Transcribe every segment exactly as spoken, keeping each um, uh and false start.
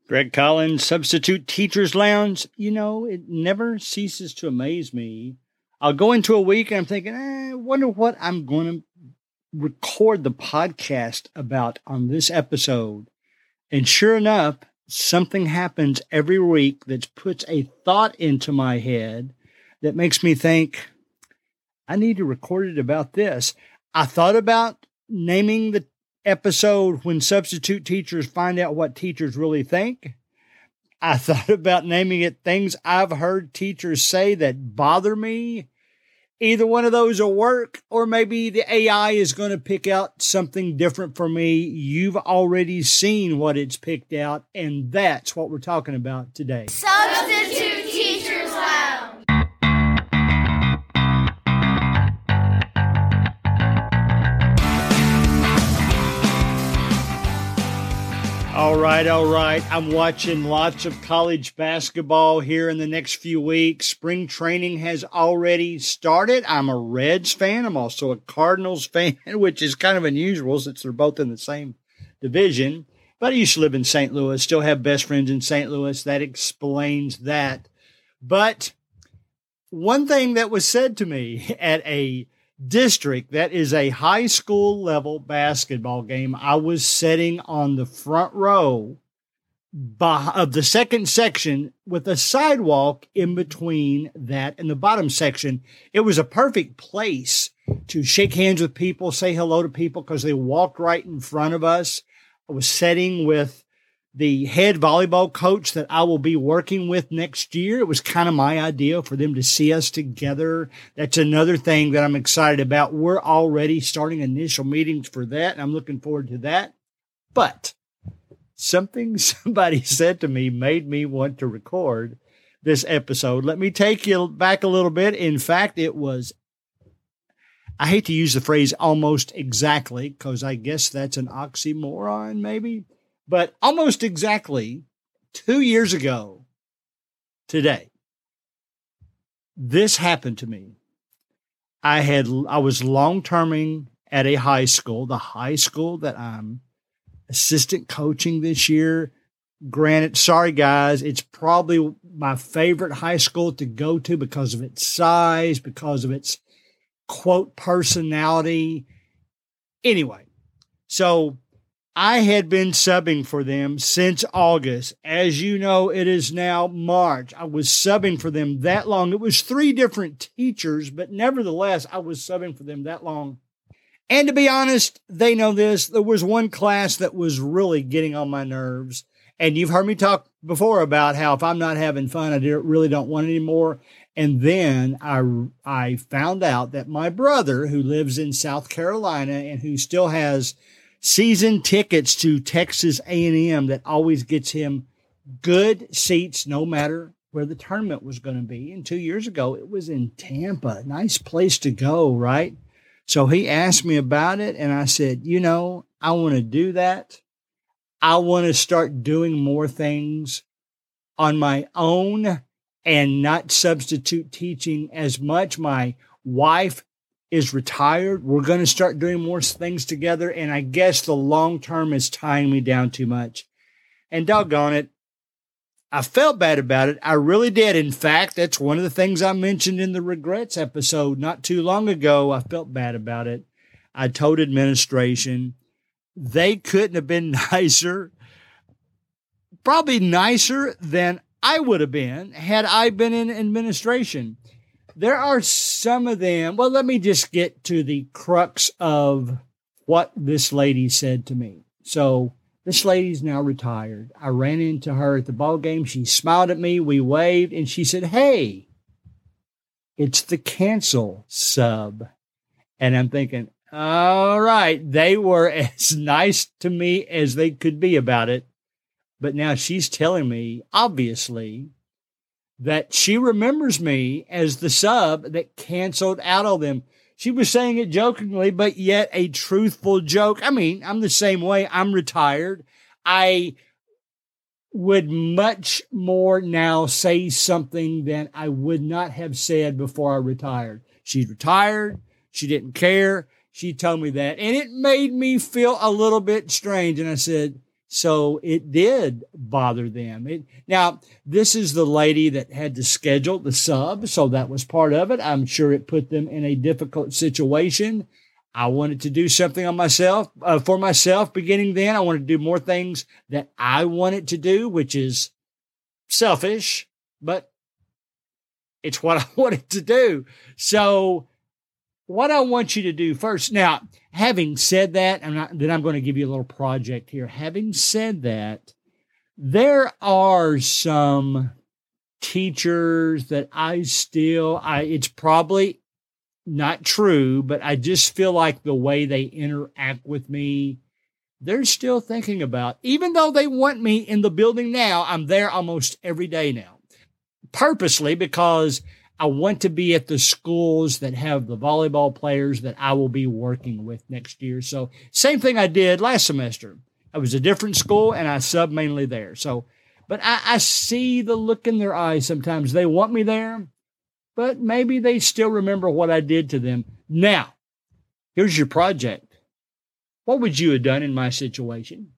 Greg Collins, Substitute Teachers Lounge. You know, it never ceases to amaze me. I'll go into a week and I'm thinking, eh, I wonder what I'm going to record the podcast about on this episode. And sure enough, something happens every week that puts a thought into my head that makes me think, I need to record it about this. I thought about naming the episode When Substitute Teachers Find Out What Teachers Really Think. I thought about naming it Things I've Heard Teachers Say That Bother Me. Either one of those will work, or maybe the A I is going to pick out something different for me. You've already seen what it's picked out, and that's what we're talking about today. Substitute Teachers Lounge. All right, all right. I'm watching lots of college basketball here in the next few weeks. Spring training has already started. I'm a Reds fan. I'm also a Cardinals fan, which is kind of unusual since they're both in the same division. But I used to live in Saint Louis, still have best friends in Saint Louis. That explains that. But one thing that was said to me at a district that is a high school level basketball game, I was sitting on the front row of the second section with a sidewalk in between that and the bottom section. It was a perfect place to shake hands with people, say hello to people, because they walked right in front of us. I was sitting with the head volleyball coach that I will be working with next year. It was kind of my idea for them to see us together. That's another thing that I'm excited about. We're already starting initial meetings for that, and I'm looking forward to that. But something somebody said to me made me want to record this episode. Let me take you back a little bit. In fact, it was, I hate to use the phrase almost exactly, because I guess that's an oxymoron maybe. But almost exactly two years ago today, this happened to me. I had, I was long-terming at a high school, the high school that I'm assistant coaching this year. Granted, sorry guys, it's probably my favorite high school to go to because of its size, because of its quote personality. Anyway, so I had been subbing for them since August. As you know, it is now March. I was subbing for them that long. It was three different teachers, but nevertheless, I was subbing for them that long. And to be honest, they know this. There was one class that was really getting on my nerves. And you've heard me talk before about how if I'm not having fun, I really don't want it anymore. And then I, I found out that my brother, who lives in South Carolina and who still has season tickets to Texas A and M that always gets him good seats no matter where the tournament was going to be. And two years ago, it was in Tampa. Nice place to go, right? So he asked me about it, and I said, you know, I want to do that. I want to start doing more things on my own and not substitute teaching as much. My wife is retired. We're going to start doing more things together. And I guess the long term is tying me down too much. And doggone it, I felt bad about it. I really did. In fact, that's one of the things I mentioned in the regrets episode not too long ago. I felt bad about it. I told administration they couldn't have been nicer, probably nicer than I would have been had I been in administration. There are some of them. Well, let me just get to the crux of what this lady said to me. So this lady's now retired. I ran into her at the ball game. She smiled at me. We waved, and she said, "Hey, it's the cancel sub." And I'm thinking, all right, they were as nice to me as they could be about it. But now she's telling me, obviously, that she remembers me as the sub that canceled out all them. She was saying it jokingly, but yet a truthful joke. I mean, I'm the same way. I'm retired. I would much more now say something than I would not have said before I retired. She's retired. She didn't care. She told me that. And it made me feel a little bit strange. And I said, So it did bother them. It, now, this is the lady that had to schedule the sub, so that was part of it. I'm sure it put them in a difficult situation. I wanted to do something on myself, uh, for myself beginning then. I wanted to do more things that I wanted to do, which is selfish, but it's what I wanted to do. So what I want you to do first. Now, having said that, I'm not, then I'm going to give you a little project here. Having said that, there are some teachers that I still, I, it's probably not true, but I just feel like the way they interact with me, they're still thinking about, even though they want me in the building now, I'm there almost every day now, purposely because I want to be at the schools that have the volleyball players that I will be working with next year. So same thing I did last semester. I was a different school and I subbed mainly there. So, but I, I see the look in their eyes sometimes. They want me there, but maybe they still remember what I did to them. Now, here's your project. What would you have done in my situation?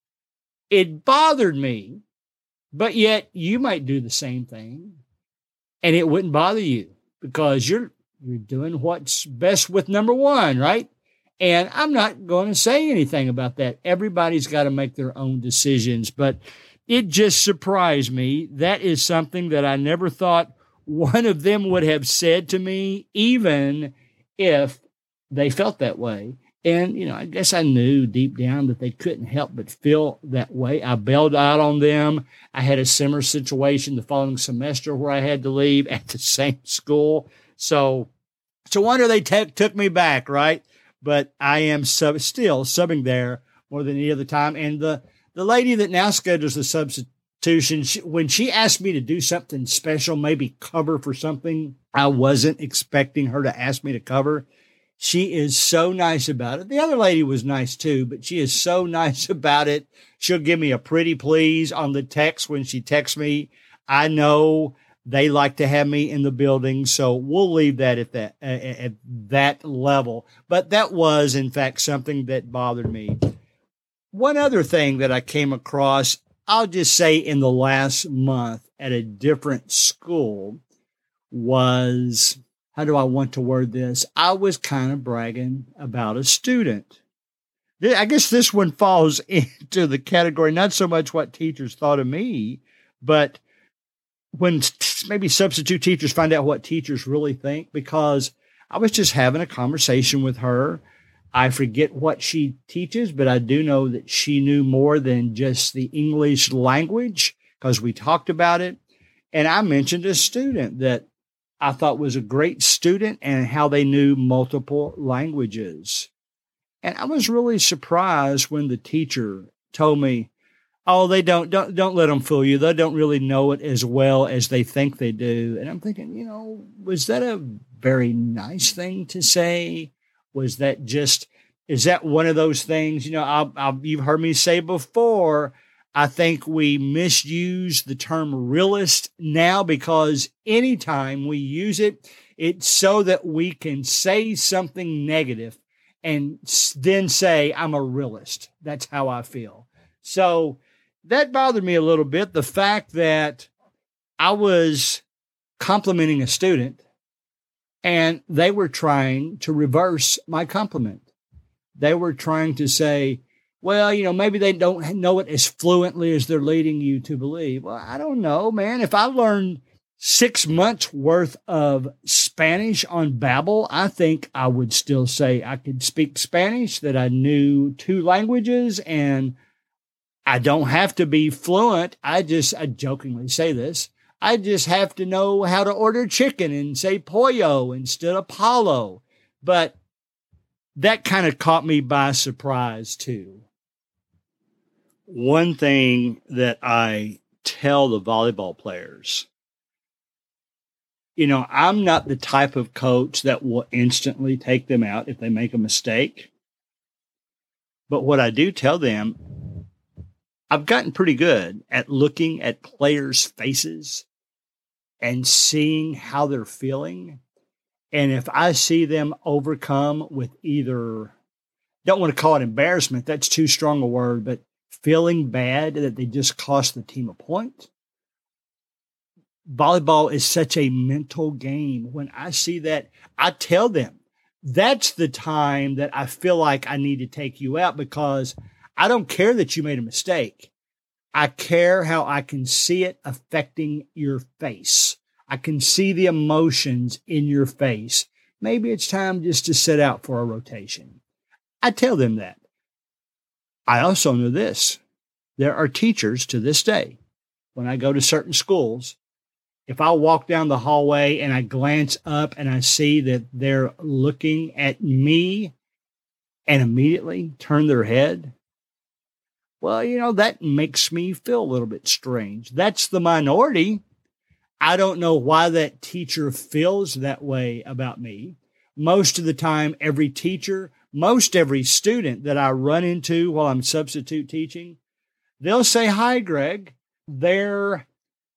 It bothered me, but yet you might do the same thing. And it wouldn't bother you because you're you're doing what's best with number one, right? And I'm not going to say anything about that. Everybody's got to make their own decisions. But it just surprised me. That is something that I never thought one of them would have said to me, even if they felt that way. And, you know, I guess I knew deep down that they couldn't help but feel that way. I bailed out on them. I had a similar situation the following semester where I had to leave at the same school. So it's a wonder they t- took me back, right? But I am sub- still subbing there more than any other time. And the, the lady that now schedules the substitution, she, when she asked me to do something special, maybe cover for something I wasn't expecting her to ask me to cover, she is so nice about it. The other lady was nice too, but she is so nice about it. She'll give me a pretty please on the text when she texts me. I know they like to have me in the building, so we'll leave that at that at that level. But that was, in fact, something that bothered me. One other thing that I came across, I'll just say in the last month at a different school was, how do I want to word this? I was kind of bragging about a student. I guess this one falls into the category, not so much what teachers thought of me, but when maybe substitute teachers find out what teachers really think, because I was just having a conversation with her. I forget what she teaches, but I do know that she knew more than just the English language because we talked about it. And I mentioned a student that I thought was a great student and how they knew multiple languages. And I was really surprised when the teacher told me, oh, they don't, don't, don't let them fool you. They don't really know it as well as they think they do. And I'm thinking, you know, was that a very nice thing to say? Was that just, is that one of those things, you know, I'll, I'll, you've heard me say before, I think we misuse the term realist now because anytime we use it, it's so that we can say something negative and then say, I'm a realist. That's how I feel. So that bothered me a little bit. The fact that I was complimenting a student and they were trying to reverse my compliment. They were trying to say, well, you know, maybe they don't know it as fluently as they're leading you to believe. Well, I don't know, man. If I learned six months worth of Spanish on Babbel, I think I would still say I could speak Spanish, that I knew two languages, and I don't have to be fluent. I just, I jokingly say this, I just have to know how to order chicken and say pollo instead of palo. But that kind of caught me by surprise too. One thing that I tell the volleyball players, you know, I'm not the type of coach that will instantly take them out if they make a mistake. But what I do tell them, I've gotten pretty good at looking at players' faces and seeing how they're feeling. And if I see them overcome with either, don't want to call it embarrassment, that's too strong a word, but feeling bad that they just cost the team a point. Volleyball is such a mental game. When I see that, I tell them, that's the time that I feel like I need to take you out, because I don't care that you made a mistake. I care how I can see it affecting your face. I can see the emotions in your face. Maybe it's time just to sit out for a rotation. I tell them that. I also know this. There are teachers to this day, when I go to certain schools, if I walk down the hallway and I glance up and I see that they're looking at me and immediately turn their head, well, you know, that makes me feel a little bit strange. That's the minority. I don't know why that teacher feels that way about me. Most of the time, every teacher, most every student that I run into while I'm substitute teaching, they'll say, "Hi, Greg." They're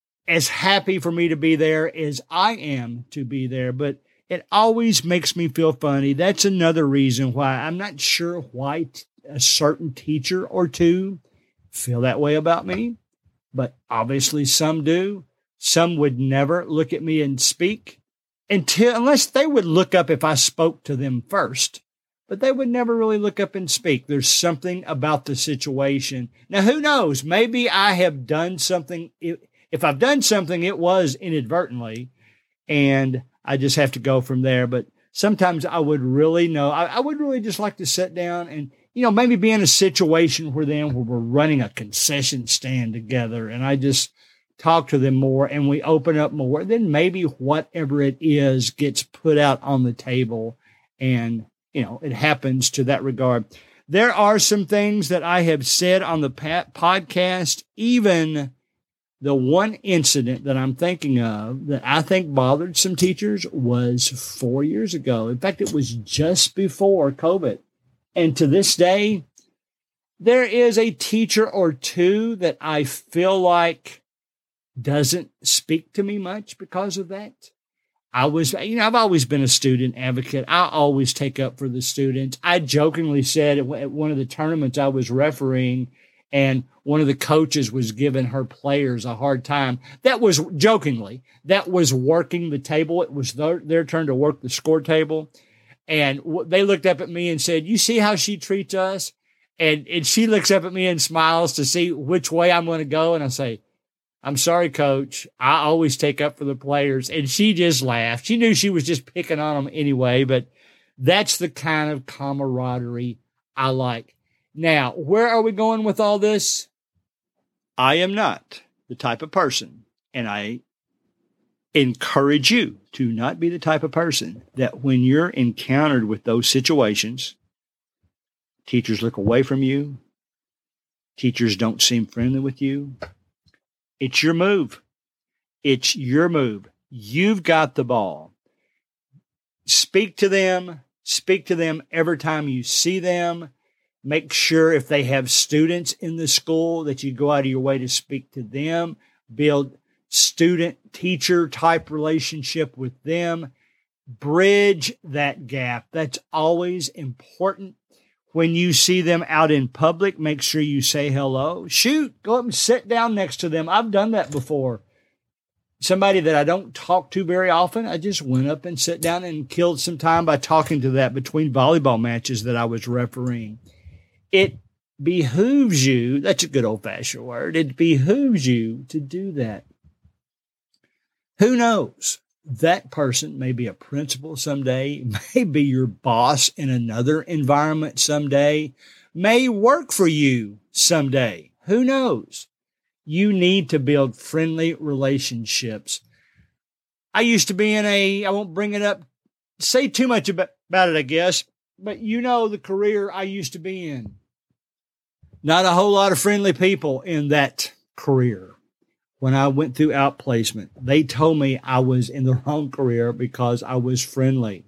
as happy for me to be there as I am to be there, but it always makes me feel funny. That's another reason why I'm not sure why t- a certain teacher or two feel that way about me, but obviously some do. Some would never look at me and speak until, unless they would look up if I spoke to them first, but they would never really look up and speak. There's something about the situation. Now, who knows? Maybe I have done something. If I've done something, it was inadvertently, and I just have to go from there. But sometimes I would really know, I, I would really just like to sit down and, you know, maybe be in a situation where then where we're running a concession stand together, and I just talk to them more and we open up more. Then maybe whatever it is gets put out on the table, and, you know, it happens to that regard. There are some things that I have said on the podcast, even the one incident that I'm thinking of that I think bothered some teachers was four years ago. In fact, it was just before COVID. And to this day, there is a teacher or two that I feel like doesn't speak to me much because of that. I was, you know, I've always been a student advocate. I always take up for the students. I jokingly said at one of the tournaments I was refereeing, and one of the coaches was giving her players a hard time. That was jokingly, that was working the table. It was their, their turn to work the score table. And they looked up at me and said, "You see how she treats us?" And, and she looks up at me and smiles to see which way I'm going to go. And I say, "I'm sorry, coach. I always take up for the players." And she just laughed. She knew she was just picking on them anyway, but that's the kind of camaraderie I like. Now, where are we going with all this? I am not the type of person, and I encourage you to not be the type of person that when you're encountered with those situations, teachers look away from you, teachers don't seem friendly with you. It's your move. It's your move. You've got the ball. Speak to them. Speak to them every time you see them. Make sure if they have students in the school that you go out of your way to speak to them. Build student-teacher type relationship with them. Bridge that gap. That's always important. When you see them out in public, make sure you say hello. Shoot, go up and sit down next to them. I've done that before. Somebody that I don't talk to very often, I just went up and sat down and killed some time by talking to that between volleyball matches that I was refereeing. It behooves you, that's a good old-fashioned word, it behooves you to do that. Who knows? That person may be a principal someday, may be your boss in another environment someday, may work for you someday. Who knows? You need to build friendly relationships. I used to be in a, I won't bring it up, say too much about, about it, I guess, but you know the career I used to be in. Not a whole lot of friendly people in that career. When I went through outplacement, they told me I was in the wrong career because I was friendly.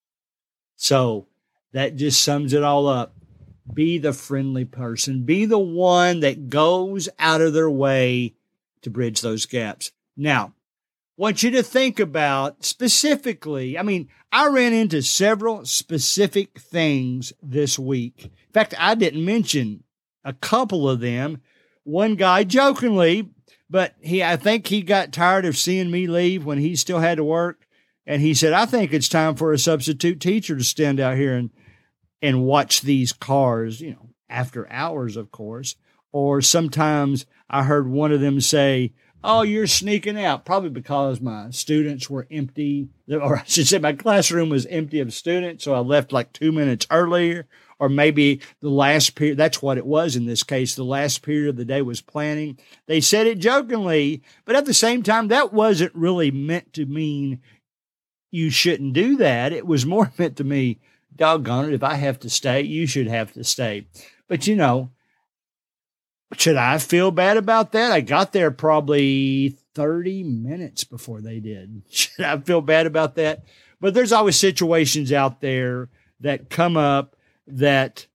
So that just sums it all up. Be the friendly person. Be the one that goes out of their way to bridge those gaps. Now, I want you to think about specifically, I mean, I ran into several specific things this week. In fact, I didn't mention a couple of them. One guy jokingly, but he, I think he got tired of seeing me leave when he still had to work. And he said, I think it's time for a substitute teacher to stand out here and, and watch these cars, you know, after hours, of course. Or sometimes I heard one of them say, oh, you're sneaking out, probably because my students were empty, or I should say my classroom was empty of students, so I left like two minutes earlier, or maybe the last period, that's what it was in this case, the last period of the day was planning. They said it jokingly, but at the same time, that wasn't really meant to mean you shouldn't do that. It was more meant to me, doggone it, if I have to stay, you should have to stay. But, you know, should I feel bad about that? I got there probably thirty minutes before they did. Should I feel bad about that? But there's always situations out there that come up that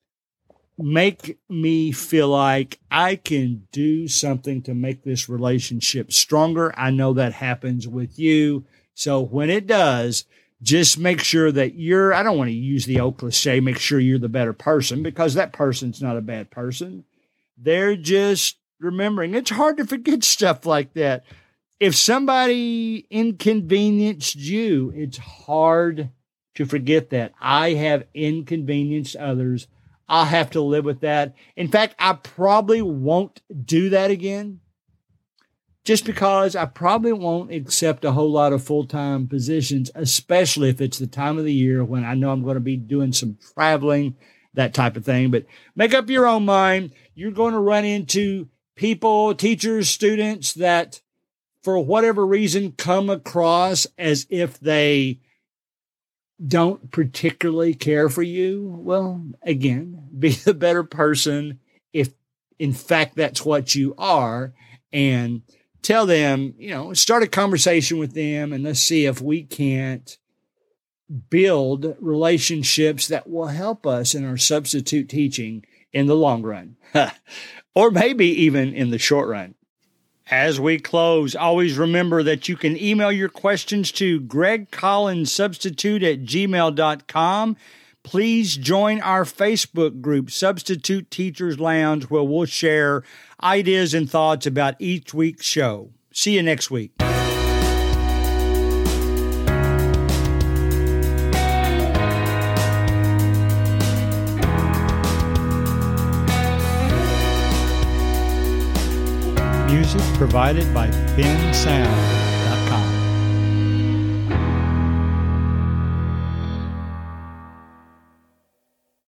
make me feel like I can do something to make this relationship stronger. I know that happens with you. So when it does, just make sure that you're, I don't want to use the old cliche, make sure you're the better person, because that person's not a bad person. They're just remembering. It's hard to forget stuff like that. If somebody inconvenienced you, it's hard to forget that. I have inconvenienced others. I'll have to live with that. In fact, I probably won't do that again, just because I probably won't accept a whole lot of full-time positions, especially if it's the time of the year when I know I'm going to be doing some traveling, that type of thing. But make up your own mind. You're going to run into people, teachers, students that, for whatever reason, come across as if they don't particularly care for you. Well, again, be the better person if, in fact, that's what you are, and tell them, you know, start a conversation with them, and let's see if we can't build relationships that will help us in our substitute teaching in the long run, or maybe even in the short run. As we close, always remember that you can email your questions to greg collins substitute at gmail dot com. Please join our Facebook group, Substitute Teachers Lounge, where we'll share ideas and thoughts about each week's show. See you next week. Music provided by Ben Sound.